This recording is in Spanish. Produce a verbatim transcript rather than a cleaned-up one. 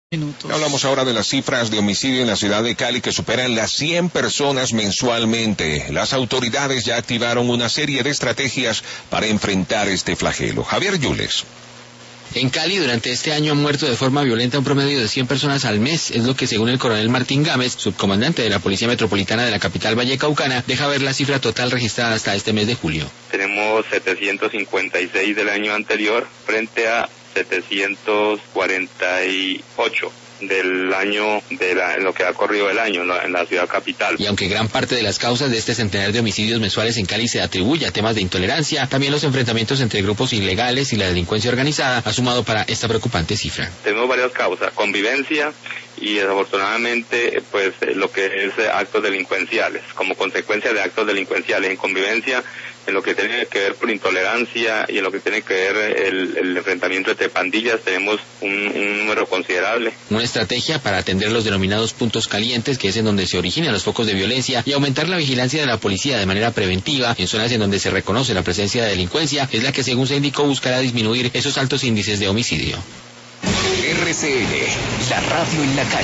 Minutos. Hablamos ahora de las cifras de homicidio en la ciudad de Cali que superan las cien personas mensualmente. Las autoridades ya activaron una serie de estrategias para enfrentar este flagelo. Javier Yules. En Cali, durante este año han muerto de forma violenta un promedio de cien personas al mes, es lo que según el coronel Martín Gámez, subcomandante de la Policía Metropolitana de la capital vallecaucana, deja ver la cifra total registrada hasta este mes de julio. Tenemos setecientos cincuenta y seis del año anterior frente a setecientos cuarenta y ocho del año, de la, en lo que ha corrido el año, ¿no?, en la ciudad capital. Y aunque gran parte de las causas de este centenar de homicidios mensuales en Cali se atribuye a temas de intolerancia, también los enfrentamientos entre grupos ilegales y la delincuencia organizada ha sumado para esta preocupante cifra. Tenemos varias causas, convivencia y desafortunadamente pues lo que es actos delincuenciales, como consecuencia de actos delincuenciales en convivencia, en lo que tiene que ver por intolerancia y en lo que tiene que ver el, el enfrentamiento entre pandillas, tenemos un, un número considerable. Una estrategia para atender los denominados puntos calientes, que es en donde se originan los focos de violencia, y aumentar la vigilancia de la policía de manera preventiva en zonas en donde se reconoce la presencia de delincuencia, es la que según se indicó buscará disminuir esos altos índices de homicidio. R C N, la radio en la calle.